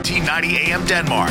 1590 AM Denmark,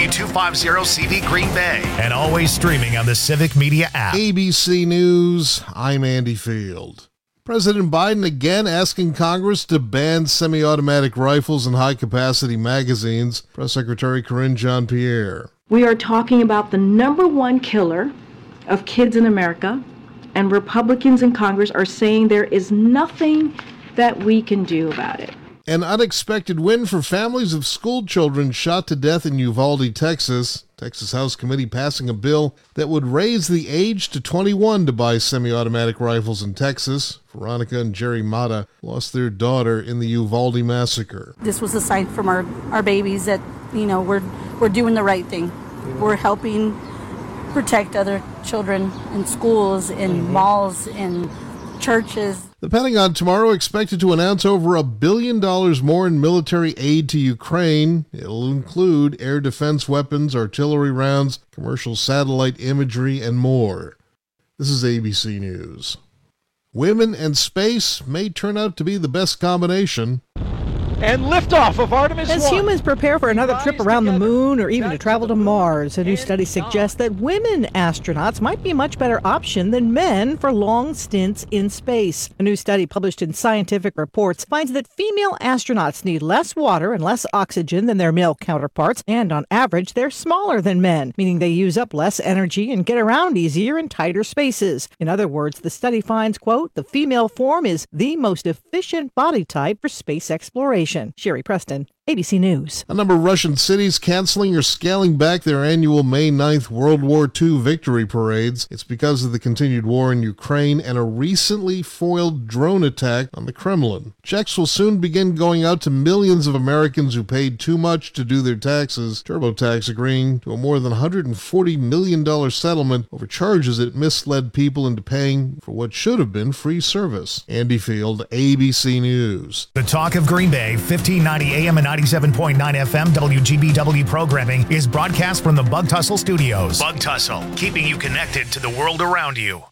W250CV Green Bay, and always streaming on the Civic Media app. ABC News, I'm Andy Field. President Biden again asking Congress to ban semi-automatic rifles and high-capacity magazines. Press Secretary Karine Jean-Pierre. We are talking about the number one killer of kids in America, and Republicans in Congress are saying there is nothing that we can do about it. An unexpected win for families of school children shot to death in Uvalde, Texas. Texas House Committee passing a bill that would raise the age to 21 to buy semi-automatic rifles in Texas. Veronica and Jerry Mata lost their daughter in the Uvalde massacre. This was a sign from our babies that, we're doing the right thing. We're helping protect other children in schools, in malls, in churches. The Pentagon tomorrow expected to announce over $1 billion more in military aid to Ukraine. It'll include air defense weapons, artillery rounds, commercial satellite imagery, and more. This is ABC News. Women and space may turn out to be the best combination. And liftoff of Artemis 1. As humans prepare for another trip around the moon or even to travel to Mars, a new study suggests that women astronauts might be a much better option than men for long stints in space. A new study published in Scientific Reports finds that female astronauts need less water and less oxygen than their male counterparts, and on average, they're smaller than men, meaning they use up less energy and get around easier in tighter spaces. In other words, the study finds, quote, the female form is the most efficient body type for space exploration. Sherry Preston, ABC News. A number of Russian cities canceling or scaling back their annual May 9th World War II victory parades. It's because of the continued war in Ukraine and a recently foiled drone attack on the Kremlin. Checks will soon begin going out to millions of Americans who paid too much to do their taxes. TurboTax agreeing to a more than $140 million settlement over charges it misled people into paying for what should have been free service. Andy Field, ABC News. The Talk of Green Bay, 1590 AM and 97.9 FM WGBW programming is broadcast from the Bug Tussle Studios. Bug Tussle, keeping you connected to the world around you.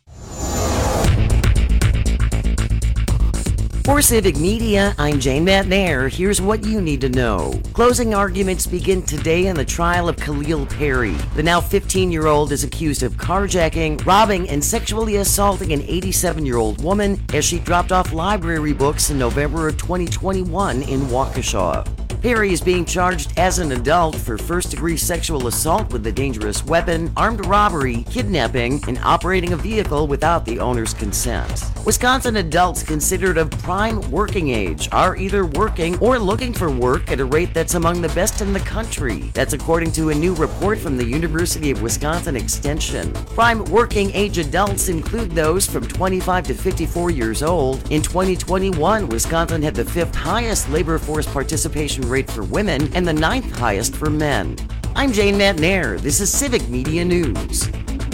For Civic Media, I'm Jane Matnair. Here's what you need to know. Closing arguments begin today in the trial of Khalil Perry. The now 15-year-old is accused of carjacking, robbing, and sexually assaulting an 87-year-old woman as she dropped off library books in November of 2021 in Waukesha. Perry is being charged as an adult for first-degree sexual assault with a dangerous weapon, armed robbery, kidnapping, and operating a vehicle without the owner's consent. Wisconsin adults considered of prime working age are either working or looking for work at a rate that's among the best in the country. That's according to a new report from the University of Wisconsin Extension. Prime working age adults include those from 25 to 54 years old. In 2021, Wisconsin had the 5th highest labor force participation rate for women and the 9th highest for men. I'm Jane Matnair. This is Civic Media News.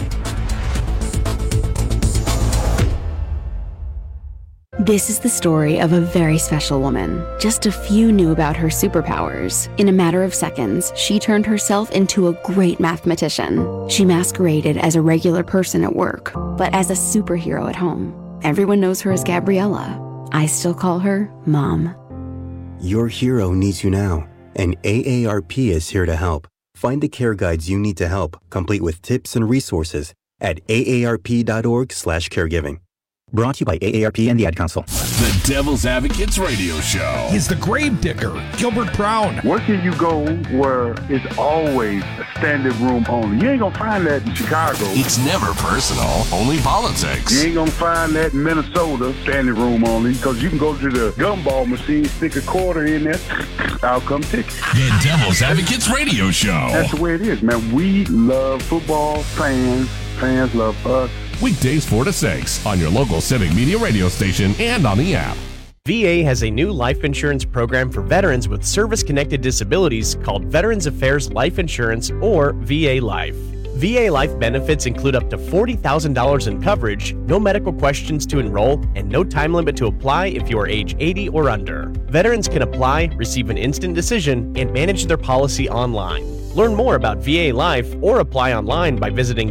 This is the story of a very special woman. Just a few knew about her superpowers. In a matter of seconds, she turned herself into a great mathematician. She masqueraded as a regular person at work, but as a superhero at home. Everyone knows her as Gabriella. I still call her Mom. Your hero needs you now, and AARP is here to help. Find the care guides you need to help, complete with tips and resources at aarp.org/caregiving. Brought to you by AARP and the Ad Council. The Devil's Advocates Radio Show. He's the grave digger, Gilbert Brown. Where can you go where it's always a standing room only? You ain't gonna find that in Chicago. It's never personal, only politics. You ain't gonna find that in Minnesota, standing room only, because you can go to the gumball machine, stick a quarter in there, out come ticket. The Devil's Advocates Radio Show. That's the way it is, man. We love football, fans love us. Weekdays 4 to 6 on your local Civic Media radio station and on the app. VA has a new life insurance program for veterans with service-connected disabilities called Veterans Affairs Life Insurance, or VA Life. VA Life benefits include up to $40,000 in coverage, no medical questions to enroll, and no time limit to apply if you are age 80 or under. Veterans can apply, receive an instant decision, and manage their policy online. Learn more about VA Life or apply online by visiting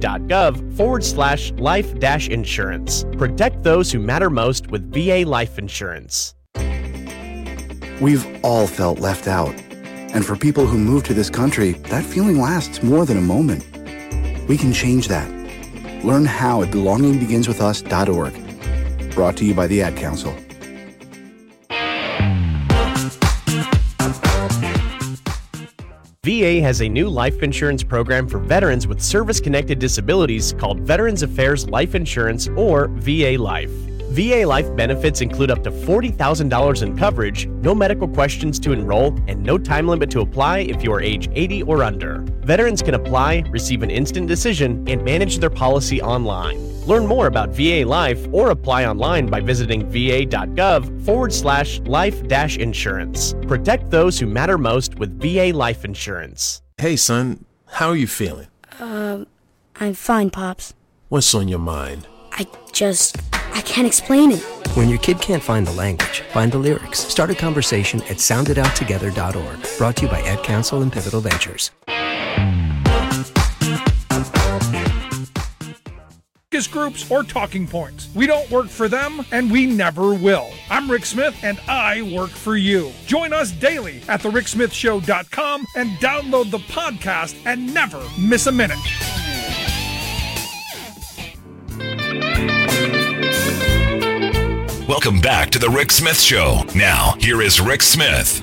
va.gov/life-insurance. Protect those who matter most with VA Life Insurance. We've all felt left out. And for people who move to this country, that feeling lasts more than a moment. We can change that. Learn how at belongingbeginswithus.org. Brought to you by the Ad Council. VA has a new life insurance program for veterans with service-connected disabilities called Veterans Affairs Life Insurance, or VA Life. VA Life benefits include up to $40,000 in coverage, no medical questions to enroll, and no time limit to apply if you are age 80 or under. Veterans can apply, receive an instant decision, and manage their policy online. Learn more about VA Life or apply online by visiting va.gov/life-insurance. Protect those who matter most with VA Life Insurance. Hey, son, how are you feeling? I'm fine, Pops. What's on your mind? I can't explain it. When your kid can't find the language, find the lyrics. Start a conversation at soundidouttogether.org. Brought to you by Ad Council and Pivotal Ventures. Focus groups or talking points. We don't work for them, and we never will. I'm Rick Smith, and I work for you. Join us daily at thericksmithshow.com and download the podcast and never miss a minute. Welcome back to the Rick Smith Show. Now, here is Rick Smith.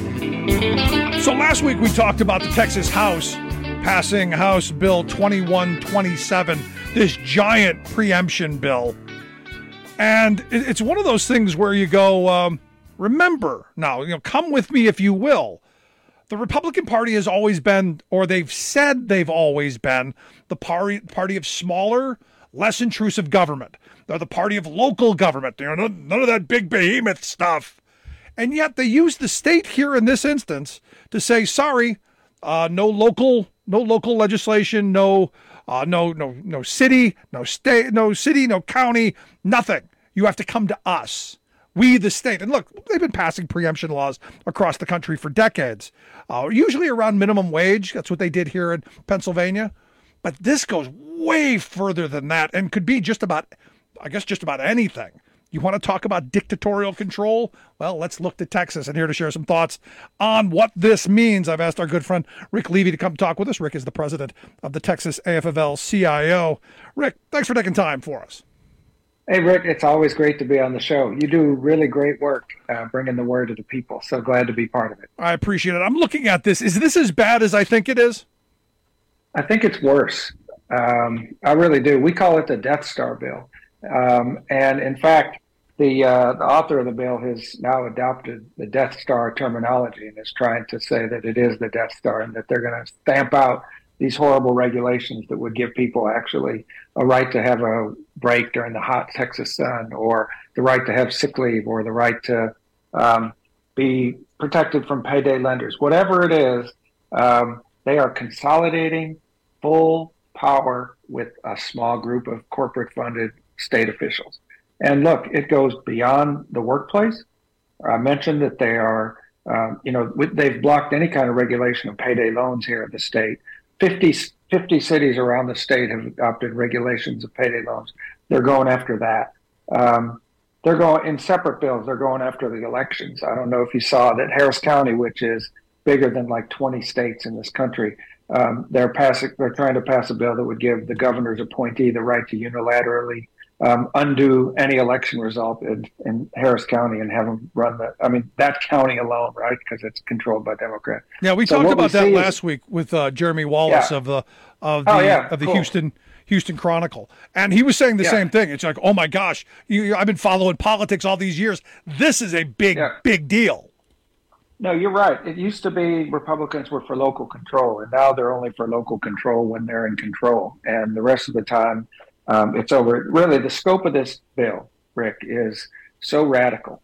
So last week we talked about the Texas House passing House Bill 2127, this giant preemption bill. And it's one of those things where you go, remember, now, come with me if you will. The Republican Party has always been, or they've said they've always been, the party of smaller, less intrusive government. They're the party of local government. None of that big behemoth stuff. And yet they use the state here in this instance to say, sorry, no local legislation, no city, no state, no county, nothing. You have to come to us. We, the state. And look, they've been passing preemption laws across the country for decades, usually around minimum wage. That's what they did here in Pennsylvania. But this goes way further than that and could be just about anything. You want to talk about dictatorial control? Well, let's look to Texas. And here to share some thoughts on what this means, I've asked our good friend Rick Levy to come talk with us. Rick is the president of the Texas AFL-CIO. Rick, thanks for taking time for us. Hey, Rick, it's always great to be on the show. You do really great work bringing the word to the people. So glad to be part of it. I appreciate it. I'm looking at this. Is this as bad as I think it is? I think it's worse. I really do. We call it the Death Star bill. And in fact, the author of the bill has now adopted the Death Star terminology and is trying to say that it is the Death Star and that they're going to stamp out these horrible regulations that would give people actually a right to have a break during the hot Texas sun, or the right to have sick leave, or the right to be protected from payday lenders. Whatever it is, they are consolidating full power with a small group of corporate-funded state officials. And look, it goes beyond the workplace. I mentioned that they are, they've blocked any kind of regulation of payday loans here in the state. 50 cities around the state have adopted regulations of payday loans. They're going after that. They're going in separate bills. They're going after the elections. I don't know if you saw that Harris County, which is bigger than like 20 states in this country, they're trying to pass a bill that would give the governor's appointee the right to unilaterally undo any election result in Harris County and have them run that county alone, right? Because it's controlled by Democrats. Yeah, we talked about that last week with Jeremy Wallace of the Houston Chronicle, and he was saying the same thing. It's like, oh my gosh, I've been following politics all these years. This is a big deal. No, you're right. It used to be Republicans were for local control, and now they're only for local control when they're in control, and the rest of the time. It's over. Really, the scope of this bill, Rick, is so radical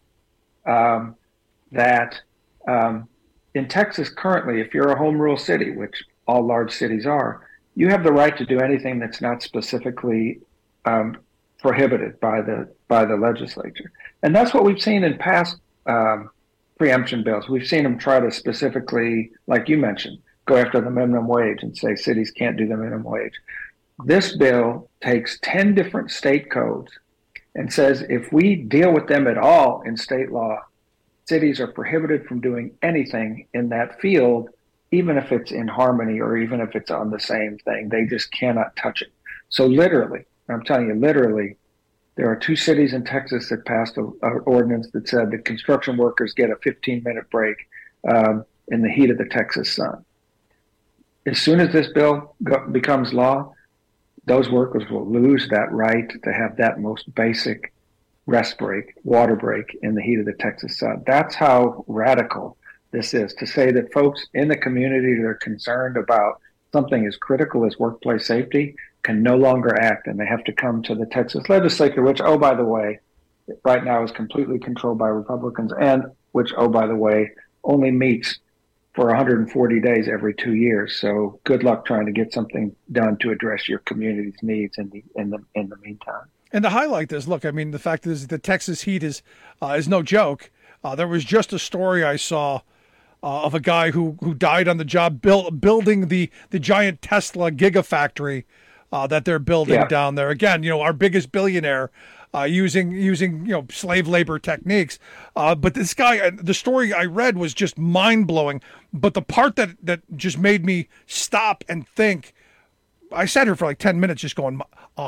that in Texas currently, if you're a home rule city, which all large cities are, you have the right to do anything that's not specifically prohibited by the legislature. And that's what we've seen in past preemption bills. We've seen them try to specifically, like you mentioned, go after the minimum wage and say cities can't do the minimum wage. This bill takes 10 different state codes and says if we deal with them at all in state law, cities are prohibited from doing anything in that field, even if it's in harmony or even if it's on the same thing. They just cannot touch it. So literally, I'm telling you, literally, there are 2 cities in Texas that passed an ordinance that said that construction workers get a 15-minute break in the heat of the Texas sun. As soon as this bill becomes law, those workers will lose that right to have that most basic rest break, water break in the heat of the Texas sun. That's how radical this is, to say that folks in the community that are concerned about something as critical as workplace safety can no longer act, and they have to come to the Texas legislature, which, oh, by the way, right now is completely controlled by Republicans, and which, oh, by the way, only meets for 140 days every 2 years. So good luck trying to get something done to address your community's needs in the meantime. And to highlight this, look, I mean, the fact is the Texas heat is no joke. There was just a story I saw of a guy who died on the job building the giant Tesla gigafactory that they're building down there. Again, our biggest billionaire using slave labor techniques. But this guy, the story I read was just mind blowing. But the part that just made me stop and think, I sat here for like 10 minutes just going,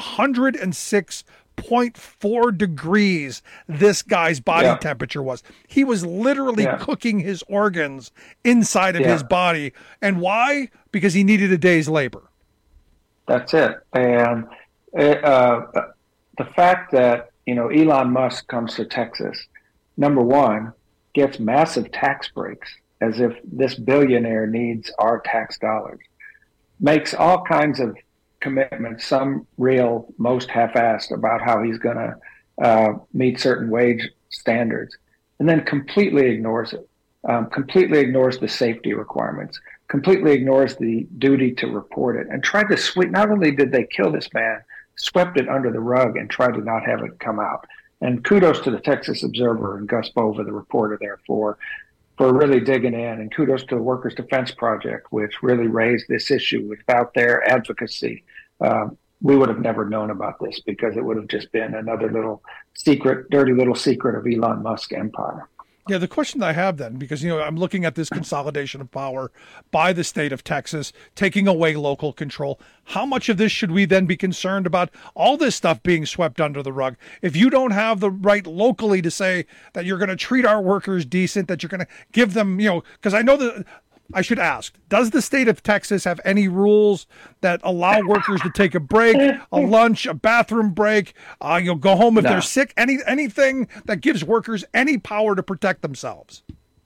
106.4 degrees this guy's body temperature was. He was literally cooking his organs inside of his body. And why? Because he needed a day's labor. That's it. And the fact that, Elon Musk comes to Texas, number one, gets massive tax breaks, as if this billionaire needs our tax dollars, makes all kinds of commitments, some real, most half-assed, about how he's going to meet certain wage standards, and then completely ignores it, completely ignores the safety requirements, completely ignores the duty to report it, and tried to sweep. Not only did they kill this man, swept it under the rug and tried to not have it come out. And kudos to the Texas Observer and Gus Bova, the reporter there, for really digging in, and kudos to the Workers' Defense Project, which really raised this issue. Without their advocacy, we would have never known about this, because it would have just been another little secret, dirty little secret of Elon Musk's empire. Yeah, the question I have then, because, I'm looking at this consolidation of power by the state of Texas, taking away local control. How much of this should we then be concerned about all this stuff being swept under the rug? If you don't have the right locally to say that you're going to treat our workers decent, that you're going to give them, because I know that I should ask, does the state of Texas have any rules that allow workers to take a break, a lunch, a bathroom break, go home if they're sick, anything that gives workers any power to protect themselves?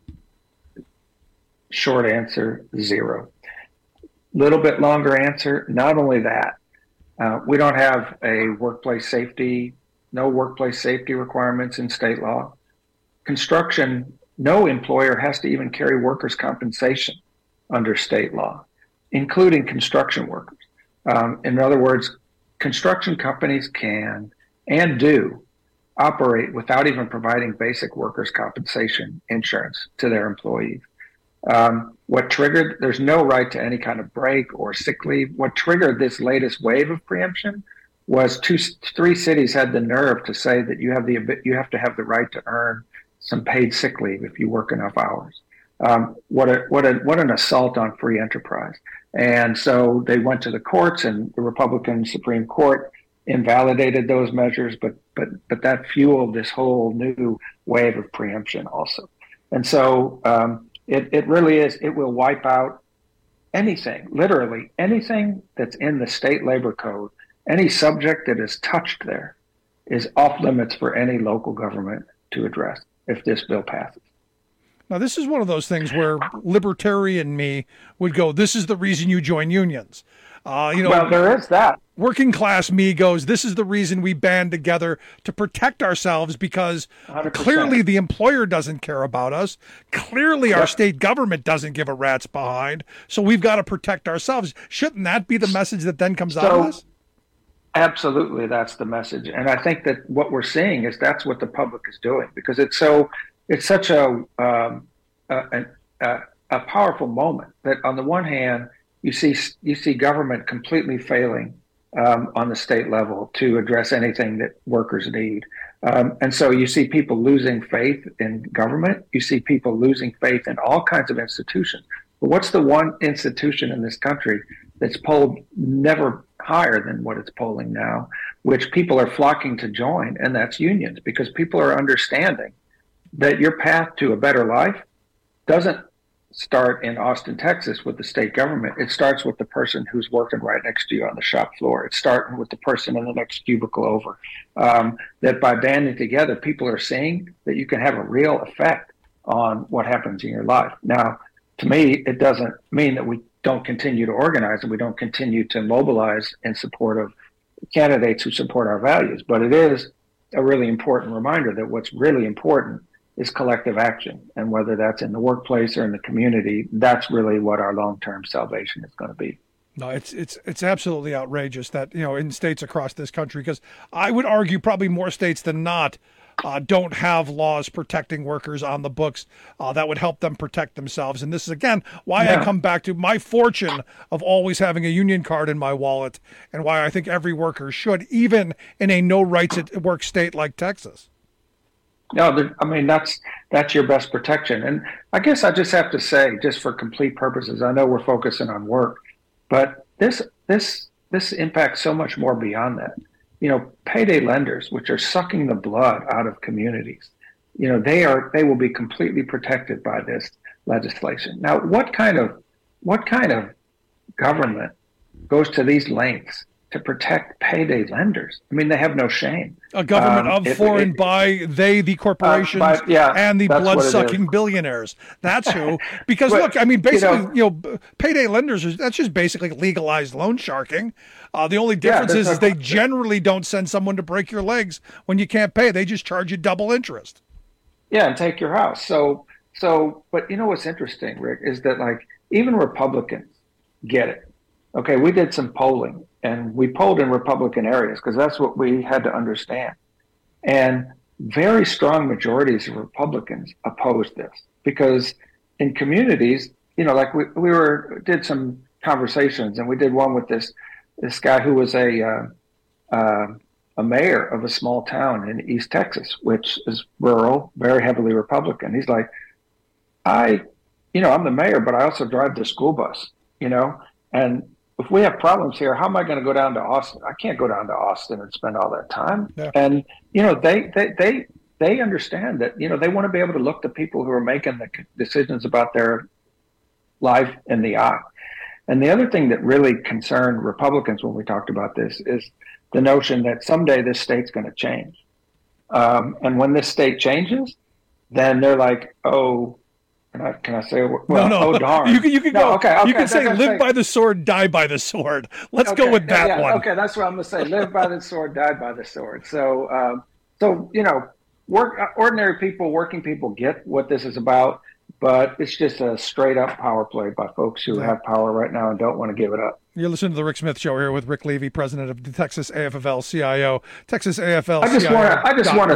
Short answer, zero. Little bit longer answer, not only that, we don't have no workplace safety requirements in state law. Construction, no employer has to even carry workers' compensation under state law, including construction workers. In other words, construction companies can and do operate without even providing basic workers' compensation insurance to their employees. There's no right to any kind of break or sick leave. What triggered this latest wave of preemption was 3 cities had the nerve to say that you have to have the right to earn some paid sick leave if you work enough hours. What an assault on free enterprise. And so they went to the courts, and the Republican Supreme Court invalidated those measures, but that fueled this whole new wave of preemption also. And so it really is, it will wipe out anything, literally anything that's in the state labor code. Any subject that is touched there is off limits for any local government to address if this bill passes. Now, this is one of those things where libertarian me would go, this is the reason you join unions. Well, there is that. Working class me goes, this is the reason we band together to protect ourselves, because 100%. Clearly the employer doesn't care about us. Clearly our state government doesn't give a rat's behind. So we've got to protect ourselves. Shouldn't that be the message that then comes out of this? Absolutely, that's the message. And I think that what we're seeing is that's what the public is doing, because it's such a powerful moment that on the one hand, you see government completely failing on the state level to address anything that workers need. And so you see people losing faith in government. You see people losing faith in all kinds of institutions. But what's the one institution in this country that's polled never higher than what it's polling now, which people are flocking to join, and that's unions, because people are understanding that your path to a better life doesn't start in Austin, Texas with the state government. It starts with the person who's working right next to you on the shop floor. It's starting with the person in the next cubicle over. That by banding together, people are seeing that you can have a real effect on what happens in your life. Now, to me, it doesn't mean that we don't continue to organize and we don't continue to mobilize in support of candidates who support our values. But it is a really important reminder that what's really important is collective action. And whether that's in the workplace or in the community, that's really what our long-term salvation is going to be. No, it's absolutely outrageous that, in states across this country, because I would argue probably more states than not don't have laws protecting workers on the books that would help them protect themselves. And this is, again, why I come back to my fortune of always having a union card in my wallet, and why I think every worker should, even in a no rights at work state like Texas. No, I mean, that's your best protection. And I guess I just have to say, just for complete purposes, I know we're focusing on work, but this impacts so much more beyond that. Payday lenders, which are sucking the blood out of communities, they will be completely protected by this legislation. Now, what kind of government goes to these lengths to protect payday lenders? I mean, they have no shame. A government of, for, and by they, the corporations, and the blood-sucking billionaires. That's who. Because look, I mean, basically, payday lenders, that's just basically legalized loan sharking. The only difference is they generally don't send someone to break your legs when you can't pay. They just charge you double interest. Yeah, and take your house. So, but what's interesting, Rick, is that even Republicans get it. Okay, we did some polling, and we polled in Republican areas because that's what we had to understand. And very strong majorities of Republicans opposed this because in communities, we did some conversations, and we did one with this guy who was a mayor of a small town in East Texas, which is rural, very heavily Republican. He's like, I'm the mayor, but I also drive the school bus, and if we have problems here, how am I going to go down to Austin? I can't go down to Austin and spend all that time. Yeah. And, they understand that, they want to be able to look the people who are making the decisions about their life in the eye. And the other thing that really concerned Republicans when we talked about this is the notion that someday this state's going to change. And when this state changes, then they're like, oh, can I say, well, no. Oh, darn. You can go. Okay. You can say live by the sword, die by the sword. Let's go with that one. Okay, that's what I'm going to say. Live by the sword, die by the sword. So, ordinary people, working people get what this is about, but it's just a straight up power play by folks who have power right now and don't want to give it up. You're listening to the Rick Smith Show here with Rick Levy, president of the Texas AFL-CIO, Texas AFL. I just want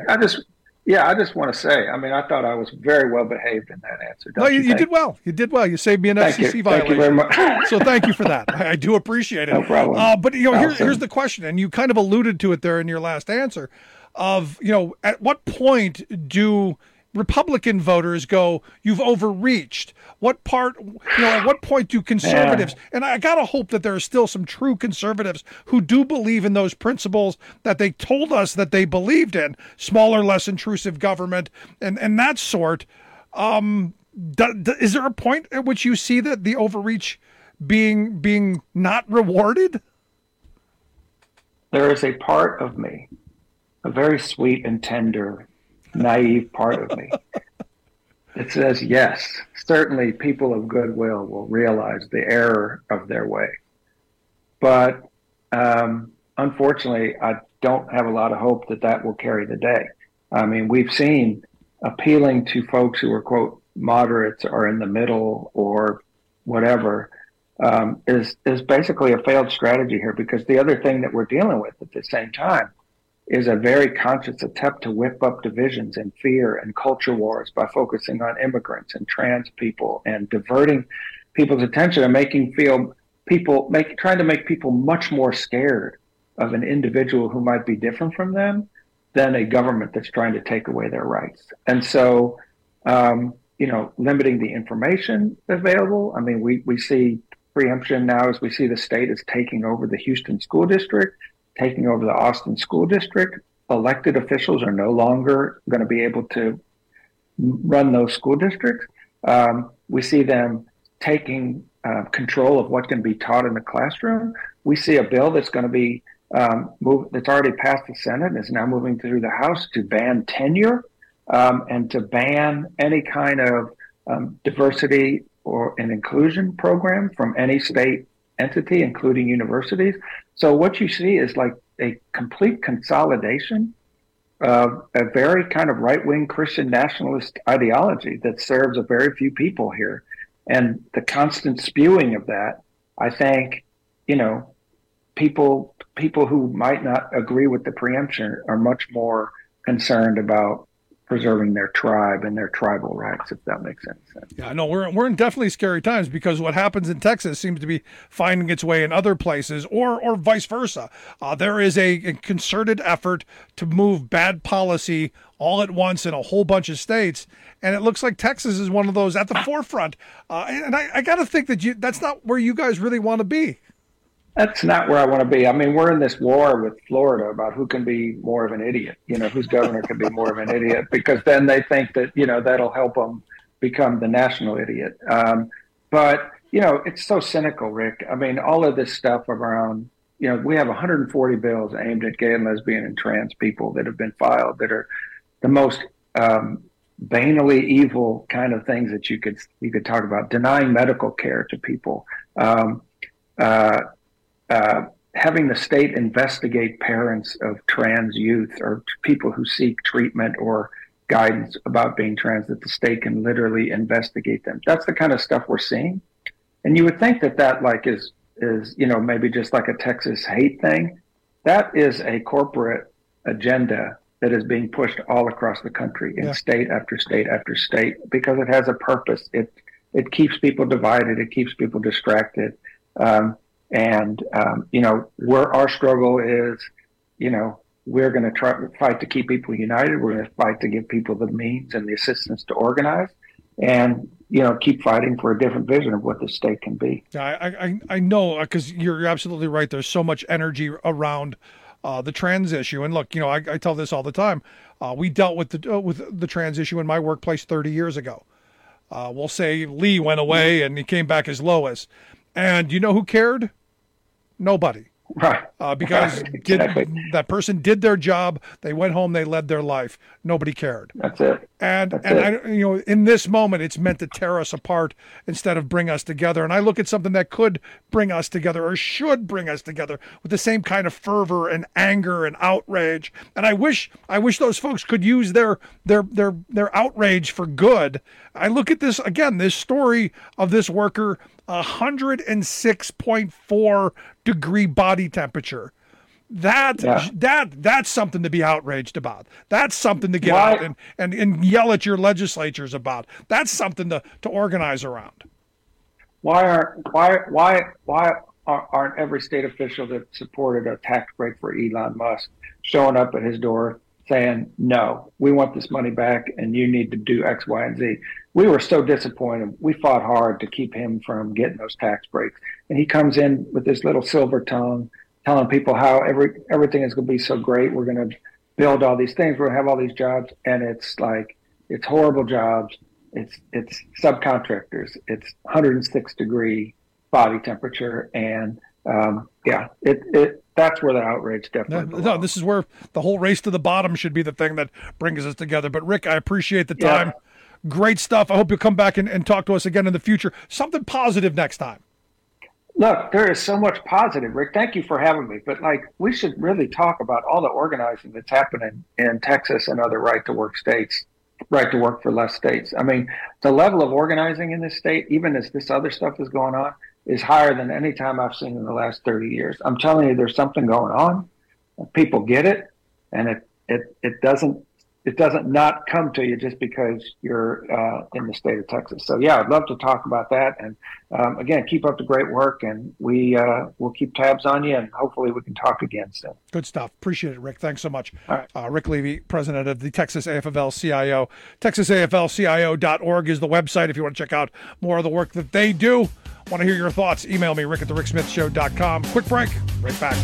to say, I mean, I thought I was very well behaved in that answer. No, you did well. You did well. You saved me an FCC violation. Thank you very much. So thank you for that. I do appreciate it. No problem. But here's the question, and you kind of alluded to it there in your last answer. At what point do Republican voters go, you've overreached? At what point do conservatives, and I got to hope that there are still some true conservatives who do believe in those principles that they told us that they believed in, smaller, less intrusive government and that sort. Is there a point at which you see that the overreach being not rewarded? There is a part of me, a very sweet and tender, naive part of me that says, yes, certainly people of goodwill will realize the error of their way. But unfortunately, I don't have a lot of hope that will carry the day. I mean, we've seen appealing to folks who are, quote, moderates or in the middle or whatever is basically a failed strategy here, because the other thing that we're dealing with at the same time is a very conscious attempt to whip up divisions and fear and culture wars by focusing on immigrants and trans people and diverting people's attention and making trying to make people much more scared of an individual who might be different from them than a government that's trying to take away their rights. And so, limiting the information available. I mean, we see preemption now as we see the state is taking over the Houston school district, taking over the Austin school district. Elected officials are no longer going to be able to run those school districts. We see them taking control of what can be taught in the classroom. We see a bill that's going to be that's already passed the Senate and is now moving through the House to ban tenure and to ban any kind of diversity or an inclusion program from any state entity, including universities. So what you see is like a complete consolidation of a very kind of right-wing Christian nationalist ideology that serves a very few people here. And the constant spewing of that, I think, people who might not agree with the preemption are much more concerned about preserving their tribe and their tribal rights, if that makes any sense. Yeah, no, we're in definitely scary times, because what happens in Texas seems to be finding its way in other places, or vice versa. There is a concerted effort to move bad policy all at once in a whole bunch of states, and it looks like Texas is one of those at the forefront. And I got to think that that's not where you guys really want to be. That's not where I want to be. I mean, we're in this war with Florida about who can be more of an idiot, whose governor can be more of an idiot, because then they think that, that'll help them become the national idiot. But it's so cynical, Rick. I mean, all of this stuff around, we have 140 bills aimed at gay and lesbian and trans people that have been filed that are the most banally evil kind of things that you could talk about. Denying medical care to people, having the state investigate parents of trans youth or people who seek treatment or guidance about being trans, that the state can literally investigate them. That's the kind of stuff we're seeing. And you would think that like is maybe just like a Texas hate thing. That is a corporate agenda that is being pushed all across the country in state after state after state, because it has a purpose. It keeps people divided. It keeps people distracted. Where our struggle is, we're going to fight to keep people united. We're going to fight to give people the means and the assistance to organize, and keep fighting for a different vision of what the state can be. I know, because you're absolutely right. There's so much energy around the trans issue, and look, I tell this all the time. We dealt with the trans issue in my workplace 30 years ago. We'll say Lee went away and he came back as Lois, and you know who cared? Nobody. Right. Because that person did their job. They went home. They led their life. Nobody cared. That's it. And in this moment, it's meant to tear us apart instead of bring us together. And I look at something that could bring us together, or should bring us together, with the same kind of fervor and anger and outrage. And I wish those folks could use their outrage for good. I look at this again, this story of this worker, 106.4 degree body temperature. That's something to be outraged about. That's something to get out and yell at your legislatures about. That's something to organize around. Why aren't every state official that supported a tax break for Elon Musk showing up at his door saying, no, we want this money back and you need to do X, Y, and Z? We were so disappointed. We fought hard to keep him from getting those tax breaks. And he comes in with this little silver tongue, telling people how everything is going to be so great. We're going to build all these things. We're going to have all these jobs. And it's horrible jobs. It's subcontractors. It's 106 degree body temperature. And that's where the outrage definitely belongs. No, this is where the whole race to the bottom should be the thing that brings us together. But Rick, I appreciate the time. Great stuff. I hope you'll come back and talk to us again in the future. Something positive next time. Look, there is so much positive, Rick. Thank you for having me. But we should really talk about all the organizing that's happening in Texas and other right to work for less states. I mean, the level of organizing in this state, even as this other stuff is going on, is higher than any time I've seen in the last 30 years. I'm telling you, there's something going on. People get it, and it it doesn't not come to you just because you're in the state of Texas. So yeah, I'd love to talk about that. And again, keep up the great work, and we'll keep tabs on you, and hopefully we can talk again soon. Good stuff. Appreciate it, Rick. Thanks so much. All right. Rick Levy, president of the Texas AFL-CIO. TexasAFL-CIO.org is the website if you want to check out more of the work that they do. Want to hear your thoughts? Email me, rick@thericksmithshow.com. Quick break. Right back.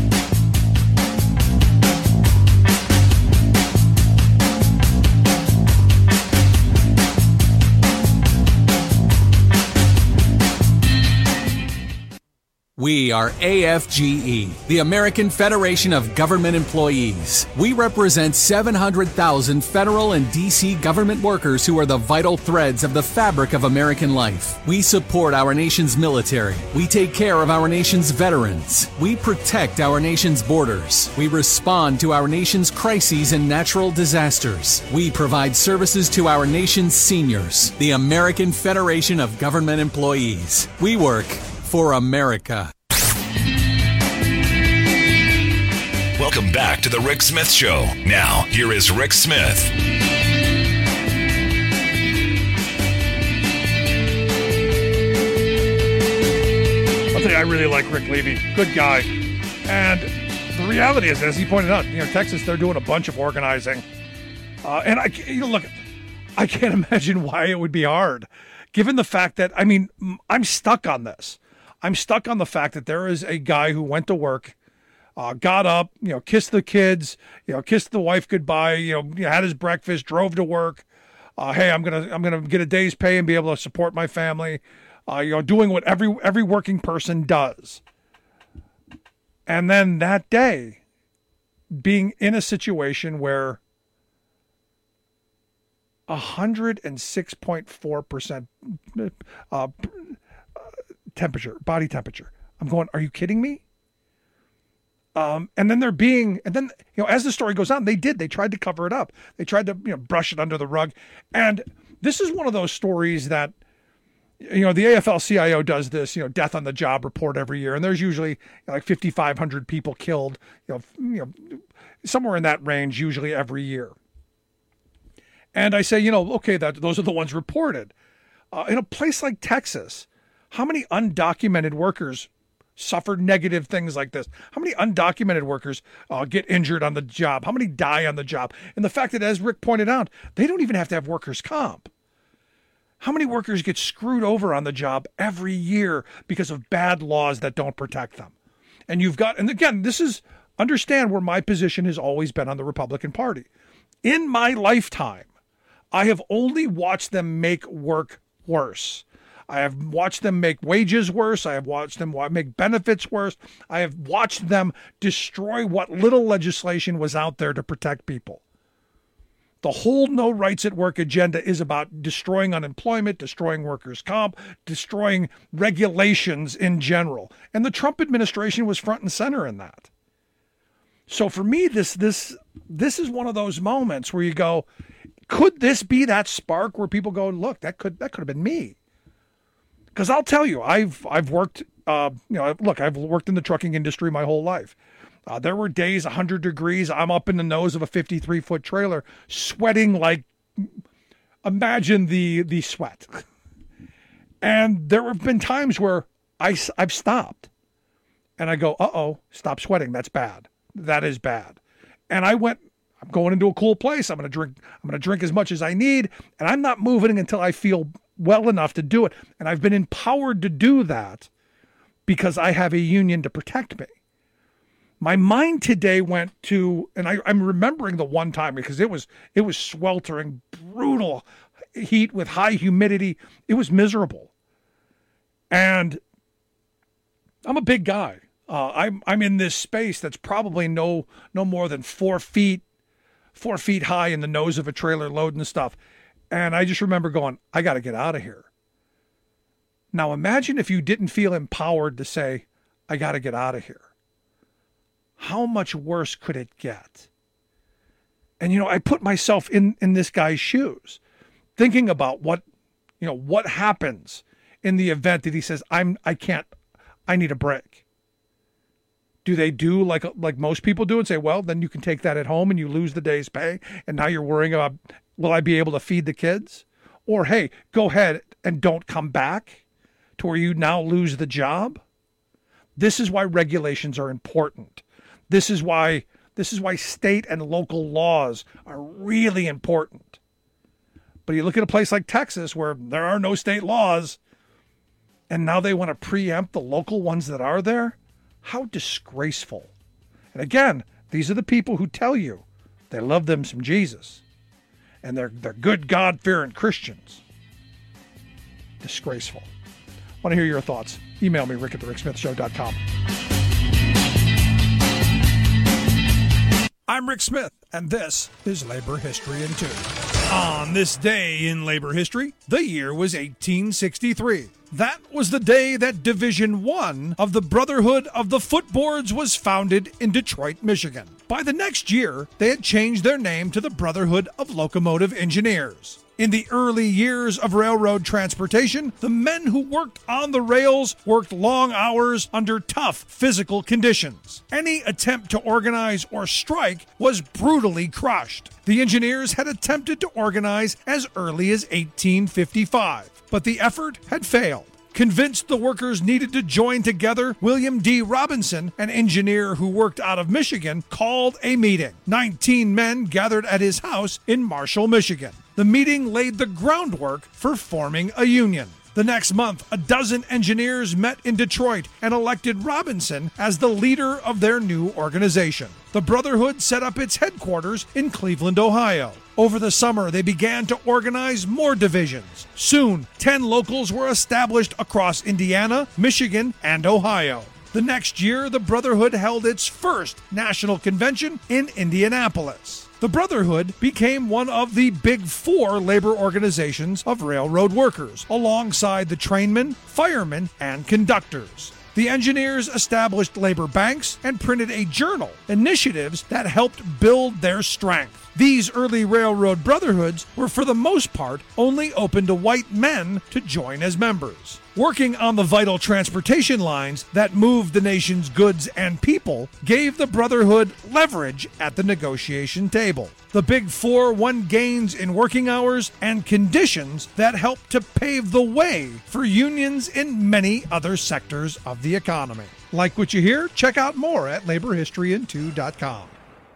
We are AFGE, the American Federation of Government Employees. We represent 700,000 federal and D.C. government workers who are the vital threads of the fabric of American life. We support our nation's military. We take care of our nation's veterans. We protect our nation's borders. We respond to our nation's crises and natural disasters. We provide services to our nation's seniors. The American Federation of Government Employees. We work for America. Welcome back to the Rick Smith Show. Now, here is Rick Smith. I'll tell you, I really like Rick Levy. Good guy. And the reality is, as he pointed out, Texas, they're doing a bunch of organizing. And look, I can't imagine why it would be hard, given the fact that, I'm stuck on this. I'm stuck on the fact that there is a guy who went to work, got up, kissed the kids, kissed the wife goodbye, had his breakfast, drove to work. Hey, I'm gonna get a day's pay and be able to support my family. Doing what every working person does. And then that day, being in a situation where 106.4% body temperature. I'm going, are you kidding me? And then as the story goes on, they tried to cover it up. They tried to, brush it under the rug. And this is one of those stories that, the AFL-CIO does this, death on the job report every year. And there's usually like 5,500 people killed, somewhere in that range, usually every year. And I say, okay, those are the ones reported. In a place like Texas, how many undocumented workers suffer negative things like this? How many undocumented workers get injured on the job? How many die on the job? And the fact that, as Rick pointed out, they don't even have to have workers' comp. How many workers get screwed over on the job every year because of bad laws that don't protect them? And again, understand where my position has always been on the Republican Party. In my lifetime, I have only watched them make work worse. I have watched them make wages worse. I have watched them make benefits worse. I have watched them destroy what little legislation was out there to protect people. The whole no rights at work agenda is about destroying unemployment, destroying workers' comp, destroying regulations in general. And the Trump administration was front and center in that. So for me, this is one of those moments where you go, could this be that spark where people go, look, that could have been me? Because I'll tell you, I've worked, I've worked in the trucking industry my whole life. There were days, 100 degrees, I'm up in the nose of a 53-foot trailer, sweating like, imagine the sweat. And there have been times where I've stopped. And I go, stop sweating, that's bad. That is bad. And I'm going into a cool place, I'm going to drink as much as I need, and I'm not moving until I feel well enough to do it. And I've been empowered to do that because I have a union to protect me. My mind today went to, and I'm remembering the one time because it was sweltering, brutal heat with high humidity. It was miserable. And I'm a big guy. I'm in this space that's probably no more than 4 feet high in the nose of a trailer loading stuff. And I just remember going, I got to get out of here. Now imagine if you didn't feel empowered to say, I got to get out of here. How much worse could it get? And, I put myself in this guy's shoes, thinking about what happens in the event that he says, I need a break. Do they do like most people do and say, well, then you can take that at home and you lose the day's pay, and now you're worrying about, will I be able to feed the kids? Or, hey, go ahead and don't come back to where you now lose the job? This is why regulations are important. This is why state and local laws are really important. But you look at a place like Texas where there are no state laws, and now they want to preempt the local ones that are there? How disgraceful. And again, these are the people who tell you they love them some Jesus. And they're good God-fearing Christians. Disgraceful. Want to hear your thoughts? Email me, rick@thericksmithshow.com. I'm Rick Smith, and this is Labor History in 2. On this day in labor history, the year was 1863. That was the day that Division I of the Brotherhood of the Footboards was founded in Detroit, Michigan. By the next year, they had changed their name to the Brotherhood of Locomotive Engineers. In the early years of railroad transportation, the men who worked on the rails worked long hours under tough physical conditions. Any attempt to organize or strike was brutally crushed. The engineers had attempted to organize as early as 1855, but the effort had failed. Convinced the workers needed to join together, William D. Robinson, an engineer who worked out of Michigan, called a meeting. 19 men gathered at his house in Marshall, Michigan. The meeting laid the groundwork for forming a union. The next month, a dozen engineers met in Detroit and elected Robinson as the leader of their new organization. The Brotherhood set up its headquarters in Cleveland, Ohio. Over the summer, they began to organize more divisions. Soon, 10 locals were established across Indiana, Michigan, and Ohio. The next year, the Brotherhood held its first national convention in Indianapolis. The Brotherhood became one of the Big Four labor organizations of railroad workers, alongside the trainmen, firemen, and conductors. The engineers established labor banks and printed a journal, initiatives that helped build their strength. These early railroad brotherhoods were for the most part only open to white men to join as members. Working on the vital transportation lines that moved the nation's goods and people gave the Brotherhood leverage at the negotiation table. The Big Four won gains in working hours and conditions that helped to pave the way for unions in many other sectors of the economy. Like what you hear? Check out more at laborhistoryin2.com.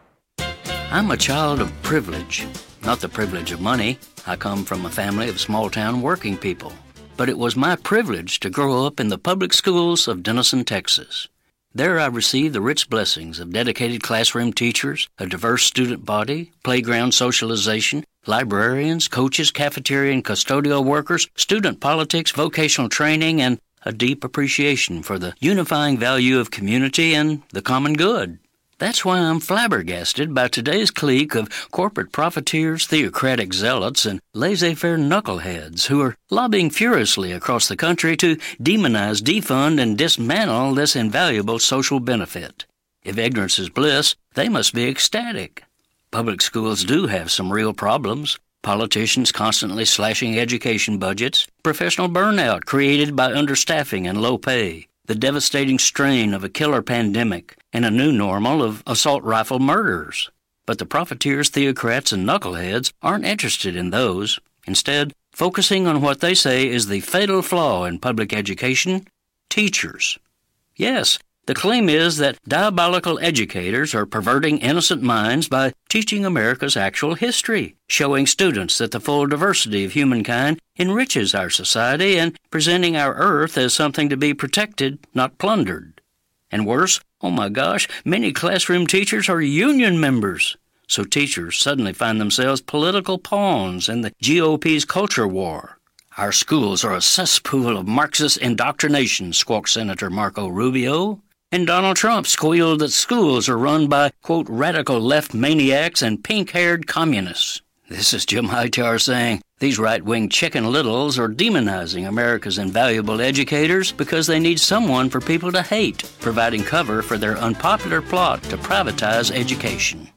I'm a child of privilege, not the privilege of money. I come from a family of small-town working people. But it was my privilege to grow up in the public schools of Denison, Texas. There I received the rich blessings of dedicated classroom teachers, a diverse student body, playground socialization, librarians, coaches, cafeteria and custodial workers, student politics, vocational training, and a deep appreciation for the unifying value of community and the common good. That's why I'm flabbergasted by today's clique of corporate profiteers, theocratic zealots, and laissez-faire knuckleheads who are lobbying furiously across the country to demonize, defund, and dismantle this invaluable social benefit. If ignorance is bliss, they must be ecstatic. Public schools do have some real problems. Politicians constantly slashing education budgets, professional burnout created by understaffing and low pay, the devastating strain of a killer pandemic, and a new normal of assault rifle murders. But the profiteers, theocrats, and knuckleheads aren't interested in those. Instead, focusing on what they say is the fatal flaw in public education: teachers. Yes, the claim is that diabolical educators are perverting innocent minds by teaching America's actual history, showing students that the full diversity of humankind enriches our society, and presenting our earth as something to be protected, not plundered. And worse, oh my gosh, many classroom teachers are union members. So teachers suddenly find themselves political pawns in the GOP's culture war. Our schools are a cesspool of Marxist indoctrination, squawked Senator Marco Rubio. And Donald Trump squealed that schools are run by, quote, radical left maniacs and pink-haired communists. This is Jim Hightower saying these right-wing chicken littles are demonizing America's invaluable educators because they need someone for people to hate, providing cover for their unpopular plot to privatize education.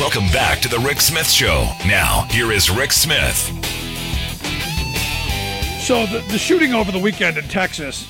Welcome back to the Rick Smith Show. Now, here is Rick Smith. So the shooting over the weekend in Texas,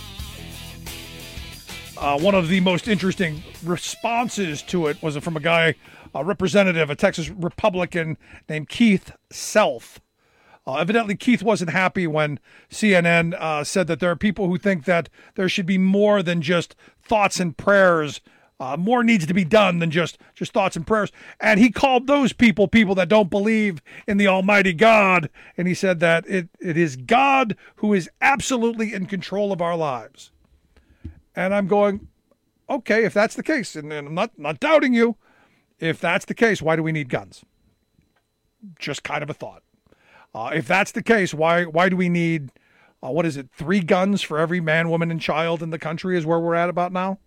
one of the most interesting responses to it was from a guy, a representative, a Texas Republican named Keith Self. Evidently, Keith wasn't happy when CNN said that there are people who think that there should be more than just thoughts and prayers. More needs to be done than just thoughts and prayers. And he called those people that don't believe in the Almighty God. And he said that it is God who is absolutely in control of our lives. And I'm going, okay, if that's the case, and I'm not doubting you, if that's the case, why do we need guns? Just kind of a thought. If that's the case, why do we need, 3 guns for every man, woman, and child in the country is where we're at about now?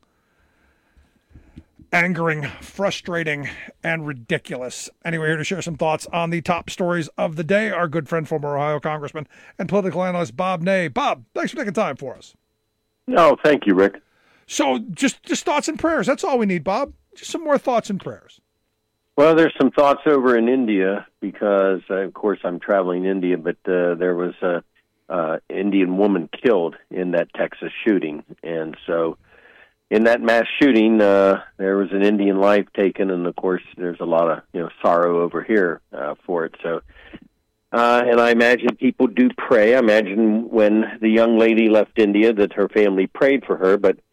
Angering, frustrating, and ridiculous. Anyway, here to share some thoughts on the top stories of the day, our good friend, former Ohio Congressman and political analyst Bob Ney. Bob, thanks for taking time for us. No, thank you, Rick. So just thoughts and prayers. That's all we need, Bob. Just some more thoughts and prayers. Well, there's some thoughts over in India because, of course, I'm traveling India, but there was a Indian woman killed in that Texas shooting. And so in that mass shooting, there was an Indian life taken, and, of course, there's a lot of sorrow over here for it. So, and I imagine people do pray. I imagine when the young lady left India that her family prayed for her, but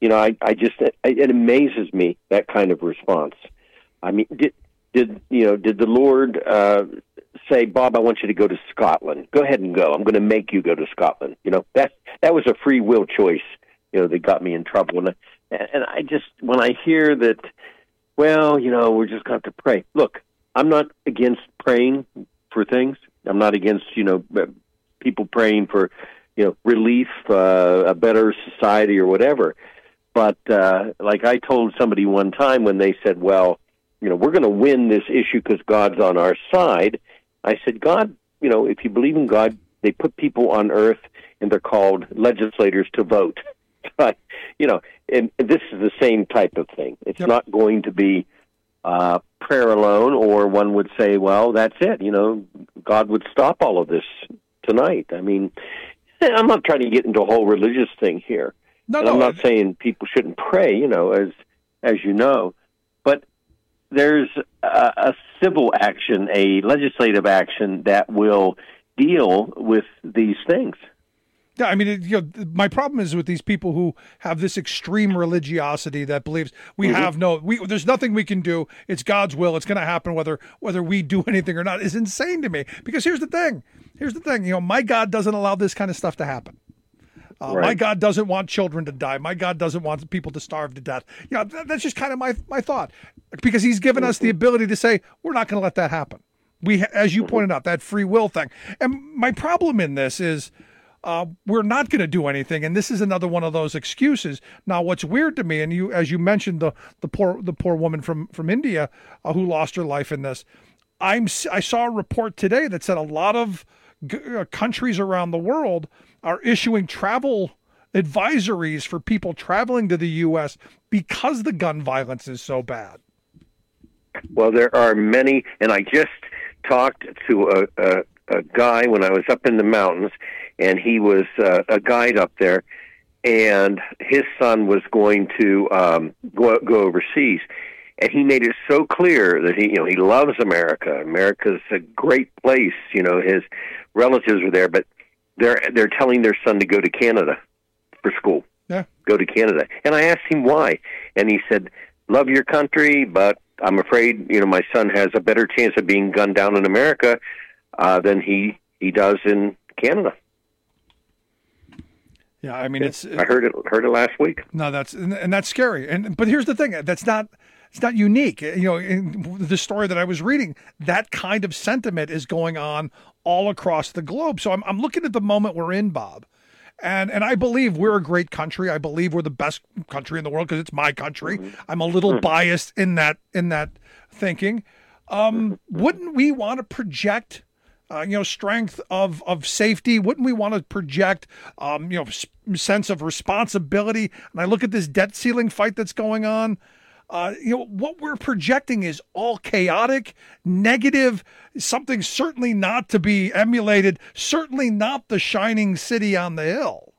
it amazes me, that kind of response. I mean, did the Lord say, Bob, I want you to go to Scotland. Go ahead and go. I'm going to make you go to Scotland. That was a free will choice, that got me in trouble. And I just, when I hear that, well, we're just going to have to pray. Look, I'm not against praying for things. I'm not against, people praying for, relief, a better society or whatever. But like I told somebody one time when they said, well, we're going to win this issue because God's on our side. I said, God, if you believe in God, they put people on earth and they're called legislators to vote. But, and this is the same type of thing. It's not going to be prayer alone, or one would say, well, that's it. God would stop all of this tonight. I mean, I'm not trying to get into a whole religious thing here. I'm not saying people shouldn't pray, as you know, but there's a civil action, a legislative action that will deal with these things. Yeah, I mean, my problem is with these people who have this extreme religiosity that believes there's nothing we can do. It's God's will. It's going to happen whether we do anything or not is insane to me. Because here's the thing. My God doesn't allow this kind of stuff to happen. Right. My God doesn't want children to die. My God doesn't want people to starve to death. That's just kind of my thought. Because he's given us the ability to say, we're not going to let that happen. We, as you pointed out, that free will thing. And my problem in this is we're not going to do anything. And this is another one of those excuses. Now, what's weird to me, and as you mentioned, the poor woman from India who lost her life in this, I saw a report today that said a lot of countries around the world are issuing travel advisories for people traveling to the U.S. because the gun violence is so bad. Well, there are many, and I just talked to a guy when I was up in the mountains, and he was a guide up there, and his son was going to go overseas. And he made it so clear that he loves America. America's a great place. His relatives are there, but they're telling their son to go to Canada for school. Yeah. Go to Canada. And I asked him why. And he said, love your country, but I'm afraid, my son has a better chance of being gunned down in America than he does in Canada. Yeah, I mean, I heard it last week. No, that's scary. But here's the thing, it's not unique. In the story that I was reading, that kind of sentiment is going on all across the globe. So I'm looking at the moment we're in, Bob, and I believe we're a great country. I believe we're the best country in the world because it's my country. I'm a little biased in that thinking. Wouldn't we want to project strength of safety? Wouldn't we want to project, sense of responsibility? And I look at this debt ceiling fight that's going on. what we're projecting is all chaotic, negative, something certainly not to be emulated, certainly not the shining city on the hill.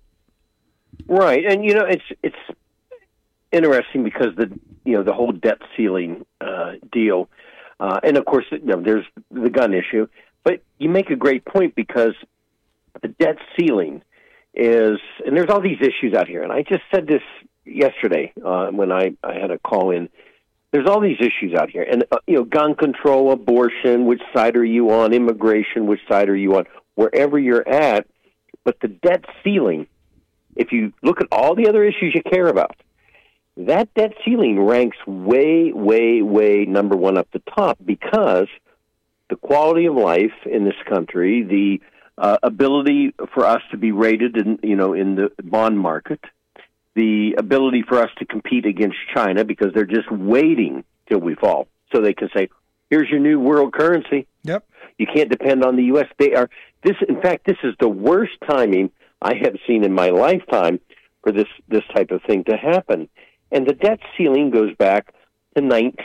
Right, and it's interesting because the whole debt ceiling deal, and of course there's the gun issue, but you make a great point because the debt ceiling is, and there's all these issues out here, and I just said this yesterday when I had a call in. There's all these issues out here, and gun control, abortion, which side are you on? Immigration, which side are you on? Wherever you're at, but the debt ceiling, if you look at all the other issues you care about, that debt ceiling ranks way, way, way number one up the top because the quality of life in this country, the ability for us to be rated in the bond market, the ability for us to compete against China because they're just waiting till we fall so they can say, here's your new world currency. Yep. You can't depend on the U.S. In fact, this is the worst timing I have seen in my lifetime for this type of thing to happen. And the debt ceiling goes back to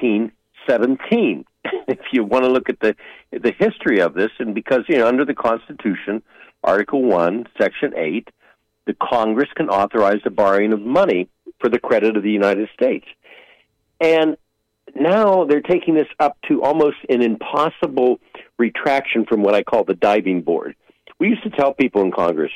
1917. If you want to look at the history of this, and because, under the Constitution, Article 1, Section 8, the Congress can authorize the borrowing of money for the credit of the United States. And now they're taking this up to almost an impossible retraction from what I call the diving board. We used to tell people in Congress,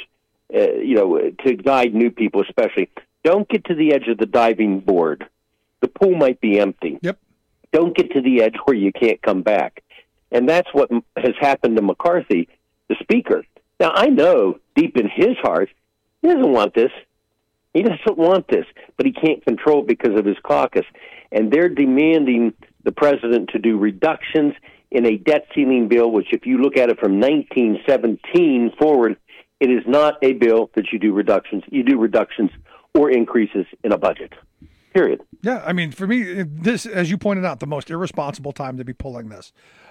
to guide new people especially, don't get to the edge of the diving board. The pool might be empty. Yep. Don't get to the edge where you can't come back. And that's what has happened to McCarthy, the Speaker. Now, I know deep in his heart, he doesn't want this. He doesn't want this, but he can't control it because of his caucus. And they're demanding the president to do reductions in a debt ceiling bill, which if you look at it from 1917 forward, it is not a bill that you do reductions. You do reductions or increases in a budget. Period. Yeah, I mean, for me, this, as you pointed out, the most irresponsible time to be pulling this.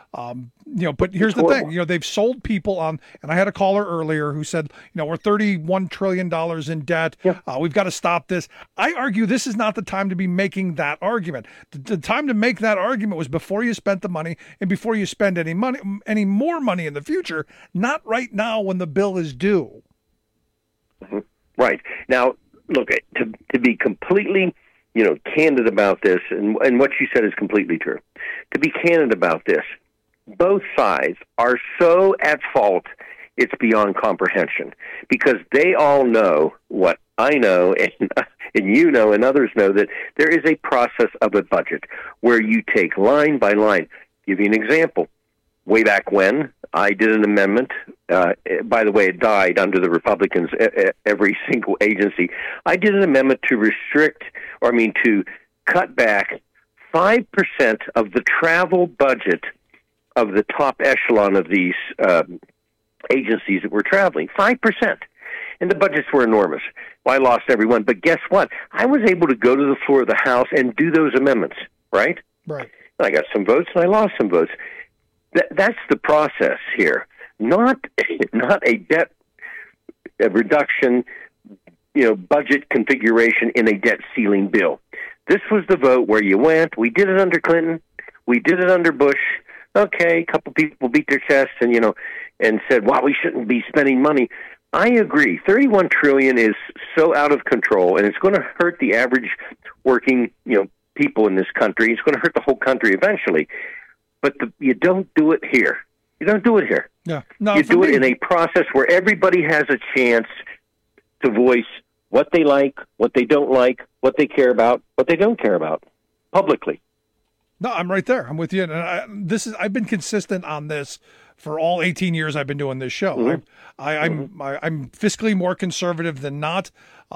But here's the thing, they've sold people on, and I had a caller earlier who said, we're $31 trillion in debt. Yeah. We've got to stop this. I argue this is not the time to be making that argument. The time to make that argument was before you spent the money and before you spend any more money in the future, not right now when the bill is due. Mm-hmm. Right. Now, look, to be completely, candid about this, and what you said is completely true. To be candid about this, both sides are so at fault, it's beyond comprehension. Because they all know what I know, and you know, and others know, that there is a process of a budget where you take line by line. Give you an example. Way back when, I did an amendment. By the way, it died under the Republicans, every single agency. I did an amendment to to cut back 5% of the travel budget of the top echelon of these agencies that were traveling. 5%. And the budgets were enormous. Well, I lost every one. But guess what? I was able to go to the floor of the House and do those amendments, right? Right. I got some votes and I lost some votes. That's the process here. Not a debt reduction, budget configuration in a debt ceiling bill. This was the vote where you went. We did it under Clinton. We did it under Bush. Okay, a couple people beat their chests and said, "Wow, we shouldn't be spending money." I agree. $31 trillion is so out of control, and it's going to hurt the average working, people in this country. It's going to hurt the whole country eventually. But you don't do it here. You don't do it here. Yeah. No, you do it in a process where everybody has a chance to voice what they like, what they don't like, what they care about, what they don't care about, publicly. No, I'm right there. I'm with you. And I've been consistent on this for all 18 years I've been doing this show. Mm-hmm. I'm fiscally more conservative than not.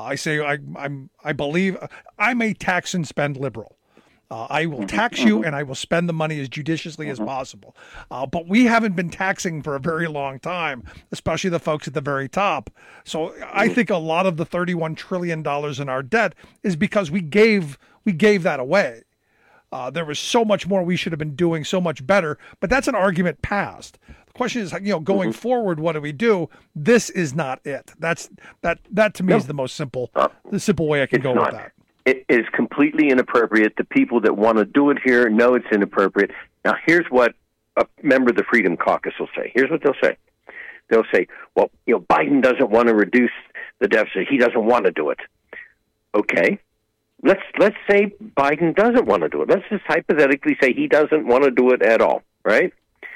I believe I'm a tax and spend liberal. I will tax you and I will spend the money as judiciously as possible. But we haven't been taxing for a very long time, especially the folks at the very top. So I think a lot of the $31 trillion in our debt is because we gave that away. There was so much more we should have been doing so much better, but that's an argument past. The question is, going forward, what do we do? This is not it. That to me is the most simple, the simple way I can go with that. It is completely inappropriate. The people that want to do it here know it's inappropriate. Now, here's what a member of the Freedom Caucus will say. Here's what they'll say. They'll say, well, Biden doesn't want to reduce the deficit. He doesn't want to do it. Okay. Let's say Biden doesn't want to do it. Let's just hypothetically say he doesn't want to do it at all, right?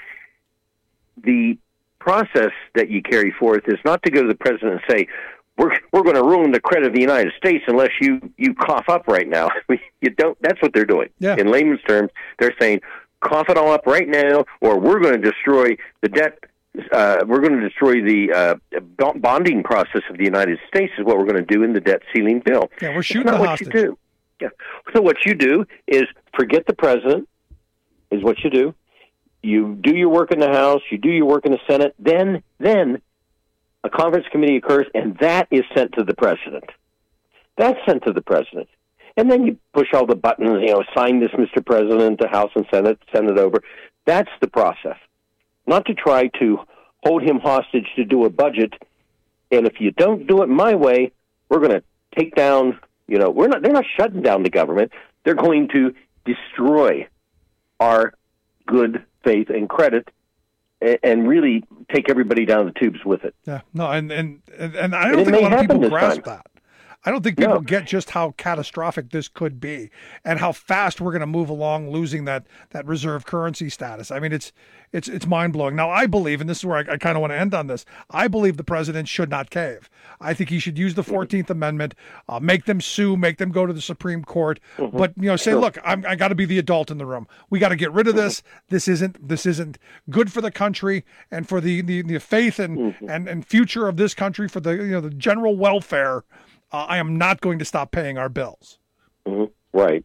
The process that you carry forth is not to go to the president and say, we're going to ruin the credit of the United States unless you cough up right now. You don't. That's what they're doing. Yeah. In layman's terms, they're saying, cough it all up right now, or we're going to destroy the debt. We're going to destroy the bonding process of the United States is what we're going to do in the debt ceiling bill. Yeah, we're shooting That's not the what hostage. you do. Yeah. So what you do is forget the president is what you do. You do your work in the House. You do your work in the Senate. Then a conference committee occurs, and that is sent to the president. That's sent to the president. And then you push all the buttons, sign this, Mr. President, to House and Senate, send it over. That's the process. Not to try to hold him hostage to do a budget. And if you don't do it my way, we're going to take down, they're not shutting down the government. They're going to destroy our good faith and credit and really take everybody down the tubes with it. Yeah, no, and I don't think a lot of people grasp that. I don't think people get just how catastrophic this could be and how fast we're going to move along losing that reserve currency status. I mean, it's mind-blowing. Now, I believe, and this is where I kind of want to end on this, I believe the president should not cave. I think he should use the 14th Amendment, make them sue, make them go to the Supreme Court, but say, look, I got to be the adult in the room. We got to get rid of this. This isn't good for the country and for the faith and future of this country, for the general welfare. I am not going to stop paying our bills. Mm-hmm. Right.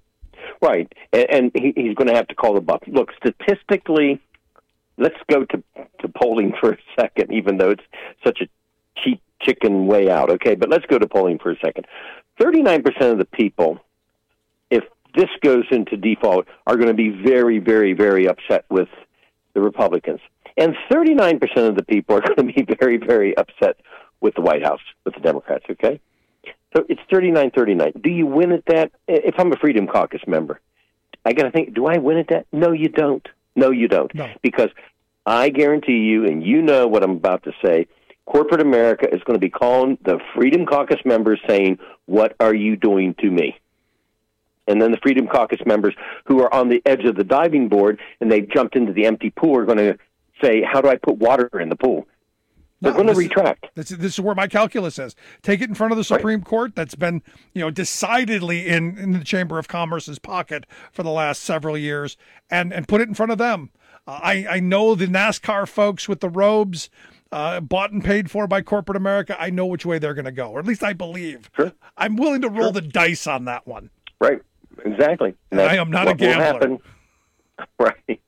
And he's going to have to call the buck. Look, statistically, let's go to polling for a second, even though it's such a cheap chicken way out. Okay, but let's go to polling for a second. 39% of the people, if this goes into default, are going to be very, very, very upset with the Republicans. And 39% of the people are going to be very, very upset with the White House, with the Democrats, okay? So it's 39-39. Do you win at that? If I'm a Freedom Caucus member, I got to think, do I win at that? No, you don't. No. Because I guarantee you, and you know what I'm about to say, corporate America is going to be calling the Freedom Caucus members saying, what are you doing to me? And then the Freedom Caucus members who are on the edge of the diving board and they've jumped into the empty pool are going to say, how do I put water in the pool? They're going to retract. This is where my calculus is. Take it in front of the Supreme Court. That's been, decidedly in the Chamber of Commerce's pocket for the last several years, and put it in front of them. I know the NASCAR folks with the robes, bought and paid for by corporate America. I know which way they're going to go, or at least I believe. Sure. I'm willing to roll the dice on that one. Right. Exactly. And I am not a gambler. Right.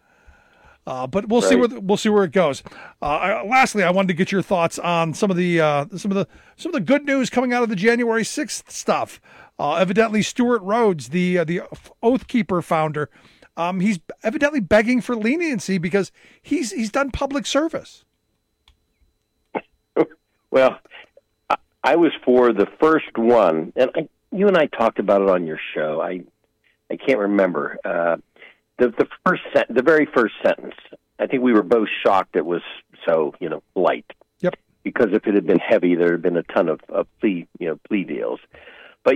But we'll see where it goes. Lastly, I wanted to get your thoughts on some of the good news coming out of the January 6th stuff. Evidently, Stuart Rhodes, the Oath Keeper founder, he's evidently begging for leniency because he's done public service. Well, I was for the first one, and you and I talked about it on your show. I can't remember. The very first sentence, I think we were both shocked it was so, light. Yep. Because if it had been heavy, there had been a ton of plea deals. But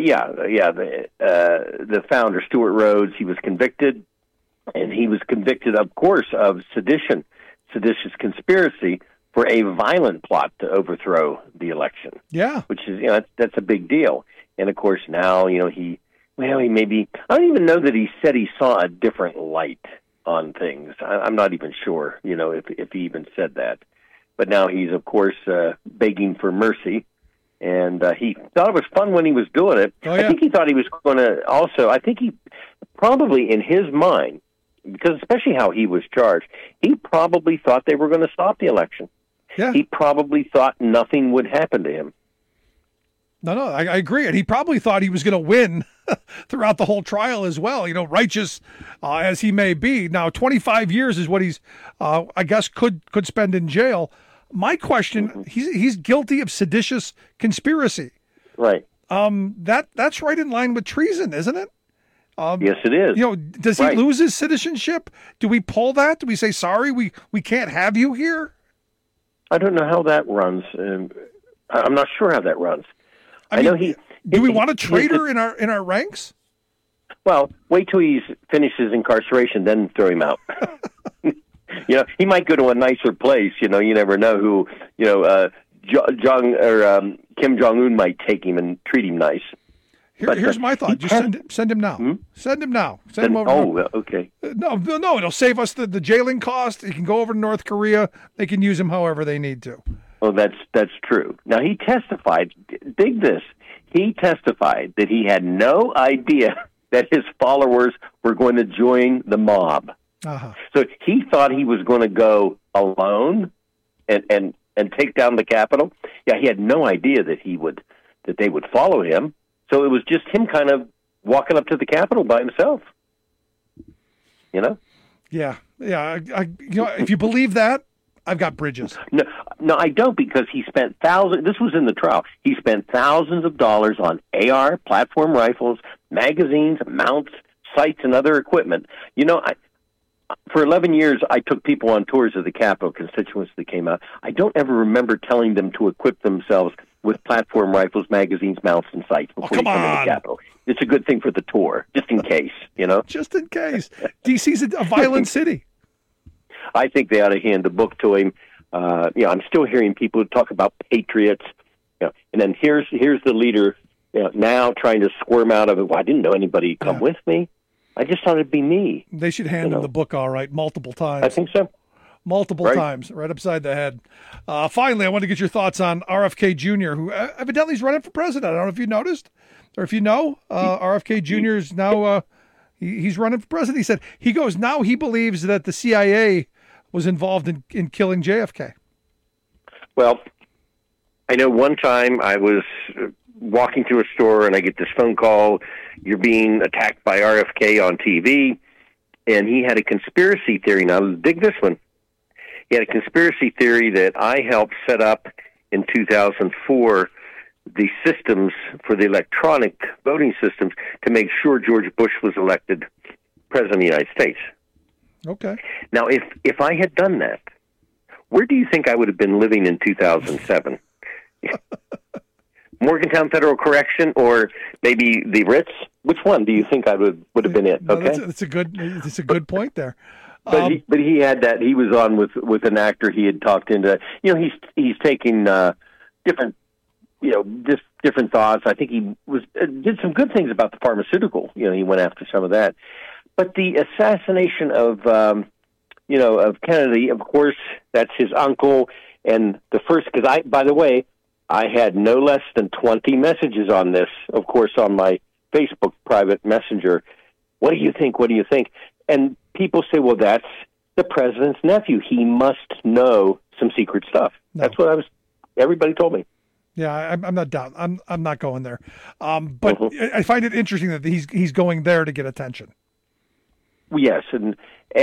the founder, Stuart Rhodes, he was convicted, and he was convicted, of course, of seditious conspiracy for a violent plot to overthrow the election. Yeah. Which is, that's a big deal. And of course now, he maybe, I don't even know that he said he saw a different light on things. I'm not even sure, if he even said that. But now he's, of course, begging for mercy. And he thought it was fun when he was doing it. Oh, yeah. I think he thought he was going to also, I think he probably in his mind, because especially how he was charged, he probably thought they were going to stop the election. Yeah. He probably thought nothing would happen to him. No, I agree. And he probably thought he was going to win throughout the whole trial as well, righteous as he may be. Now, 25 years is what he's, I guess, could spend in jail. My question, he's guilty of seditious conspiracy. Right. That's right in line with treason, isn't it? Yes, it is. Does he lose his citizenship? Do we pull that? Do we say, sorry, we can't have you here? I don't know how that runs. I'm not sure how that runs. I know he. Do we want a traitor in our ranks? Well, wait till he finishes incarceration, then throw him out. He might go to a nicer place. You never know who. Kim Jong-un might take him and treat him nice. Here's my thought. Just send him now. Send him now. Send him over. Oh, okay. No, it'll save us the jailing cost. He can go over to North Korea. They can use him however they need to. Oh, that's true. Now, he testified, dig this, he testified that he had no idea that his followers were going to join the mob. Uh-huh. So he thought he was going to go alone and take down the Capitol. Yeah, he had no idea that they would follow him. So it was just him kind of walking up to the Capitol by himself. Yeah. If you believe that, I've got bridges. No, I don't, because he spent thousands. This was in the trial. He spent thousands of dollars on AR, platform rifles, magazines, mounts, sights, and other equipment. For 11 years, I took people on tours of the Capitol, constituents that came out. I don't ever remember telling them to equip themselves with platform rifles, magazines, mounts, and sights before you come in the Capitol. It's a good thing for the tour, just in case, Just in case. D.C.'s a violent city. I think they ought to hand the book to him. I'm still hearing people talk about patriots, and then here's the leader now trying to squirm out of it. Well, I didn't know anybody would come with me. I just thought it'd be me. They should hand him the book, all right, multiple times. I think so. Multiple times, right upside the head. Finally, I want to get your thoughts on RFK Jr., who evidently is running for president. I don't know if you noticed or if you know. RFK Jr. is now he's running for president. He said now he believes that the CIA was involved in killing JFK. Well, I know one time I was walking through a store and I get this phone call, you're being attacked by RFK on TV, and he had a conspiracy theory. Now, dig this one. He had a conspiracy theory that I helped set up in 2004 the systems for the electronic voting systems to make sure George Bush was elected president of the United States. Okay. Now, if I had done that, where do you think I would have been living in 2007? Morgantown Federal Correction, or maybe the Ritz? Which one do you think I would have been in? Okay, that's a good point there. But he had that. He was on with an actor he had talked into. He's taking different different thoughts. I think he did some good things about the pharmaceutical. He went after some of that. But the assassination of Kennedy, of course, that's his uncle. And the first, because by the way, I had no less than 20 messages on this, of course, on my Facebook private messenger. What do you think? What do you think? And people say, well, that's the president's nephew. He must know some secret stuff. No. That's what everybody told me. Yeah, I'm not down. I'm not going there. But I find it interesting that he's going there to get attention. Yes, and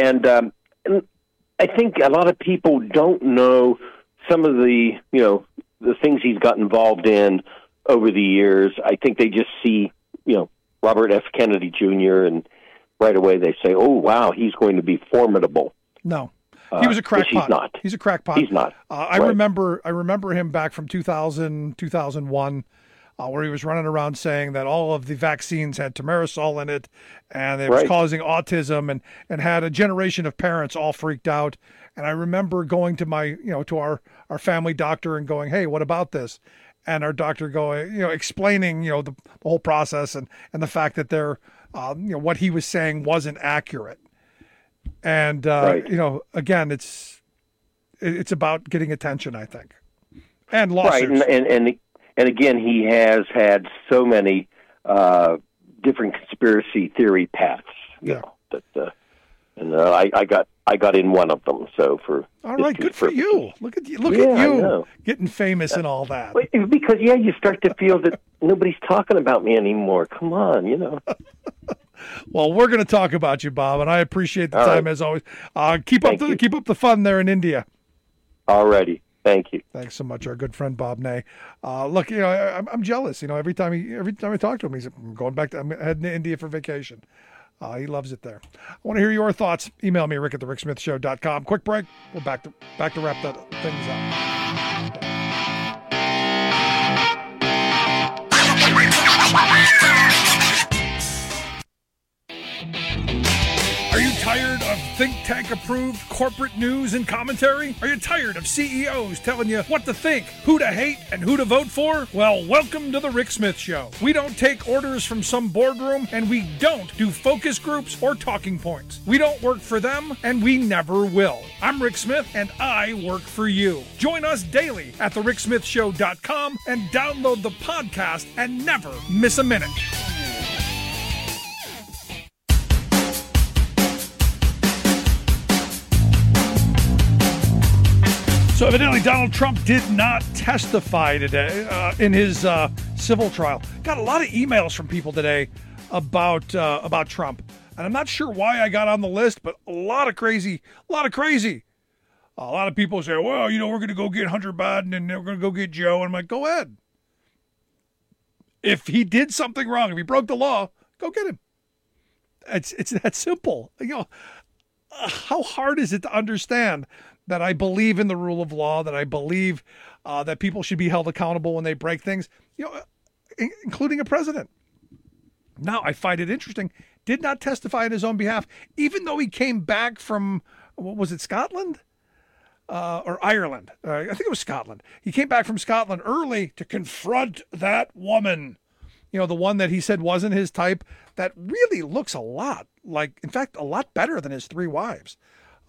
I think a lot of people don't know some of the the things he's got involved in over the years. I think they just see Robert F. Kennedy Jr. and right away they say, "Oh, wow, he's going to be formidable." No, he was a crackpot. He's not. He's a crackpot. He's not. I remember him back from 2000, 2001. Where he was running around saying that all of the vaccines had thimerosal in it, and it was causing autism, and had a generation of parents all freaked out. And I remember going to to our family doctor and going, "Hey, what about this?" And our doctor going, explaining, the whole process and the fact that what he was saying wasn't accurate. And again, it's about getting attention, I think, and lawsuits. Right, and again, he has had so many different conspiracy theory paths. I got in one of them. So all right, good for you. Look at you getting famous and all that. Because you start to feel that nobody's talking about me anymore. Come on, Well, we're going to talk about you, Bob, and I appreciate the time as always. Keep up the fun there in India. All righty. Thank you. Thanks so much, our good friend Bob Ney. Look, I'm jealous. Every time I talk to him, he's I'm going back I'm heading to India for vacation. He loves it there. I want to hear your thoughts. Email me, rick@thericksmithshow.com. Quick break. We're back to wrap things up. Are you tired of think tank approved corporate news and commentary? Are you tired of CEOs telling you what to think, who to hate, and who to vote for? Well, welcome to the Rick Smith Show. We don't take orders from some boardroom, and we don't do focus groups or talking points. We don't work for them, and we never will. I'm Rick Smith, and I work for you. Join us daily at thericksmithshow.com and download the podcast and never miss a minute. So evidently Donald Trump did not testify today in his civil trial. Got a lot of emails from people today about Trump. And I'm not sure why I got on the list, but a lot of crazy. A lot of people say, well, we're going to go get Hunter Biden and we're going to go get Joe. And I'm like, go ahead. If he did something wrong, if he broke the law, go get him. It's that simple. How hard is it to understand that I believe in the rule of law, that I believe that people should be held accountable when they break things, including a president. Now, I find it interesting, did not testify on his own behalf, even though he came back from, what was it, Scotland? Or Ireland. I think it was Scotland. He came back from Scotland early to confront that woman. The one that he said wasn't his type, that really looks a lot like, in fact, a lot better than his 3 wives.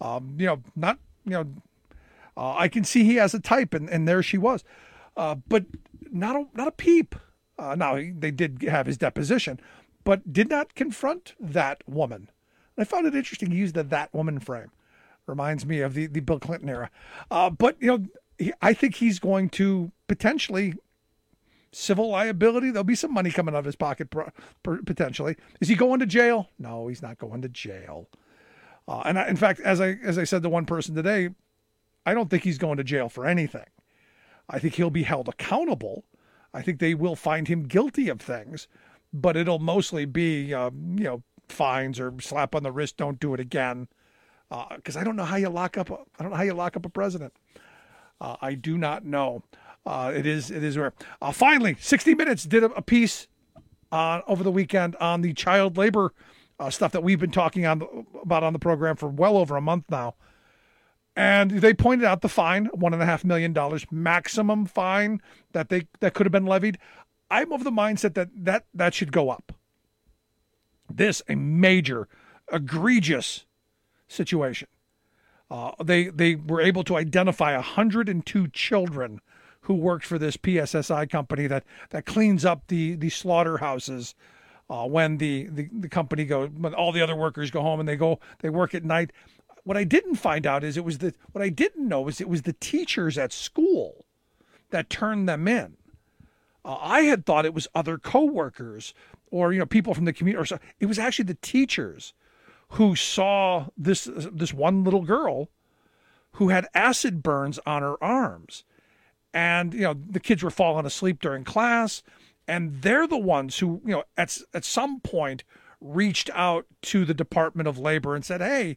I can see he has a type, and there she was, but not a peep. Now they did have his deposition, but did not confront that woman. And I found it interesting. He used that woman frame. Reminds me of the Bill Clinton era. But I think he's going to potentially civil liability. There'll be some money coming out of his pocket potentially. Is he going to jail? No, he's not going to jail. In fact, as I said to one person today, I don't think he's going to jail for anything. I think he'll be held accountable. I think they will find him guilty of things, but it'll mostly be, fines or slap on the wrist. Don't do it again. Because I don't know how you lock up a president. I do not know. It is rare. Finally, 60 Minutes did a piece over the weekend on the child labor stuff that we've been talking about on the program for well over a month now. And they pointed out the fine, $1.5 million maximum fine that could have been levied. I'm of the mindset that should go up. This, a major, egregious situation. They were able to identify 102 children who worked for this PSSI company that cleans up the slaughterhouses when the company when all the other workers go home and they work at night. What I didn't find out is it was the teachers at school that turned them in. I had thought it was other coworkers or people from the community, or so. It was actually the teachers who saw this one little girl who had acid burns on her arms, and the kids were falling asleep during class, and they're the ones who at some point reached out to the Department of Labor and said, hey,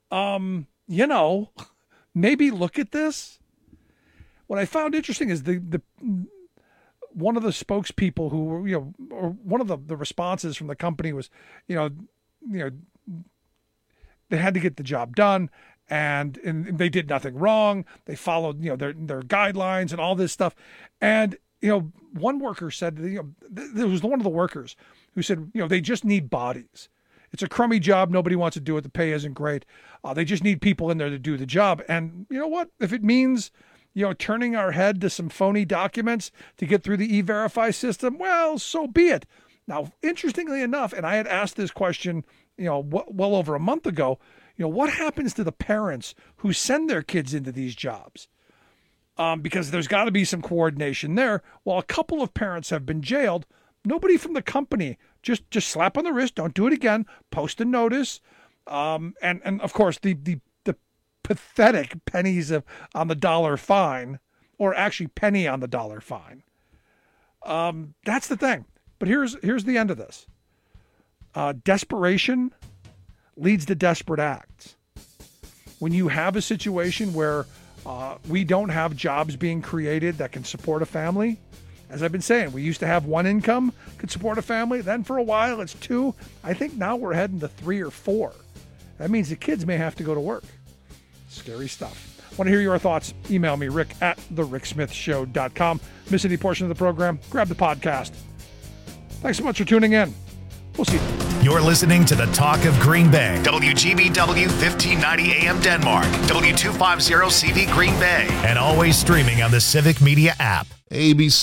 maybe look at this. What I found interesting is the one of the spokespeople who were, or one of the responses from the company was, they had to get the job done, and they did nothing wrong. They followed, their guidelines and all this stuff. And, one worker said, there was one of the workers who said, they just need bodies. It's a crummy job. Nobody wants to do it. The pay isn't great. They just need people in there to do the job. And you know what? If it means, turning our head to some phony documents to get through the E-Verify system, well, so be it. Now, interestingly enough, and I had asked this question, well over a month ago, what happens to the parents who send their kids into these jobs? Because there's got to be some coordination there. Well, a couple of parents have been jailed. Nobody from the company, just slap on the wrist, don't do it again, post a notice. And of course, the pathetic pennies on the dollar fine or actually penny on the dollar fine. That's the thing. But here's the end of this. Desperation leads to desperate acts. When you have a situation where we don't have jobs being created that can support a family, as I've been saying, we used to have one income could support a family. Then for a while it's two. I think now we're heading to 3 or 4. That means the kids may have to go to work. Scary stuff. Want to hear your thoughts? Email me, rick@thericksmithshow.com. Miss any portion of the program? Grab the podcast. Thanks so much for tuning in. We'll see you. You're listening to the Talk of Green Bay. WGBW 1590 AM Denmark. W250 CV Green Bay. And always streaming on the Civic Media app. ABC